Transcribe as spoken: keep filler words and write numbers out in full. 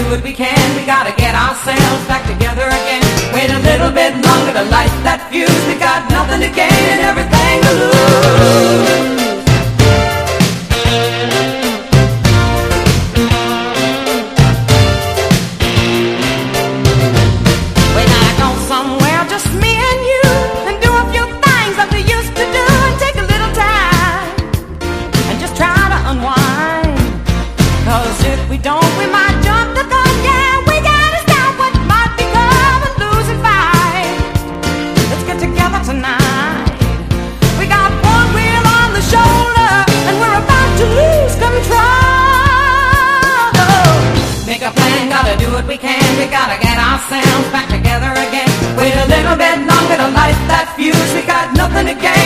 what we can. We gotta get ourselves back together again. Wait a little bit longer to light that fuse. We got nothing to gain and everything to lose. We can, we gotta get ourselves back together again. Wait a little bit longer to light that fuse. We got nothing to get.